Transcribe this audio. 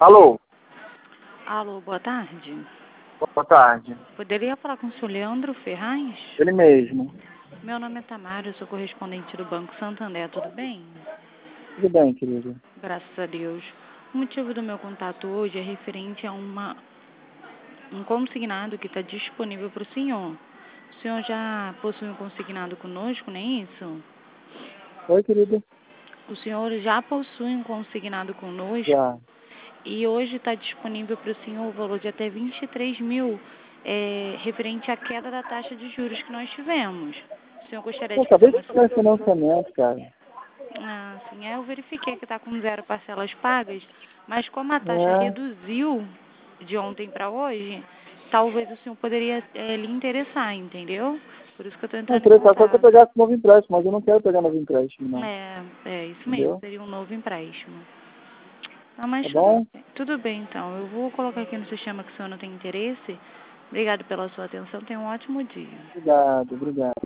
Alô, Alô, boa tarde. boa tarde. Poderia falar com o senhor Leandro Ferraz? Ele mesmo. Meu nome é Tamara, eu sou correspondente do Banco Santander, tudo bem? Tudo bem, querido? Graças a Deus. O motivo do meu contato hoje é referente a um consignado que está disponível para o senhor. O senhor já possui um consignado conosco, não é isso? Oi, querido. O senhor já possui um consignado conosco Já. e hoje está disponível para o senhor o valor de até 23 mil, referente à queda da taxa de juros que nós tivemos. O senhor gostaria Eu de fazer acabei de uma... fazer financiamento, cara. Ah, sim, eu verifiquei que está com 0 parcelas pagas, mas como a taxa É. reduziu de ontem para hoje, talvez o senhor poderia lhe interessar, entendeu? Por isso que eu estou Não, entrando em interessado só que eu contato. pegasse novo empréstimo, mas eu não quero pegar novo empréstimo, não. É isso mesmo, Entendeu? seria um novo empréstimo. Ah, mas Tá bom? tudo bem, então. Eu vou colocar aqui no sistema que o senhor não tem interesse. Obrigado pela sua atenção. Tenha um ótimo dia. Obrigado, obrigado.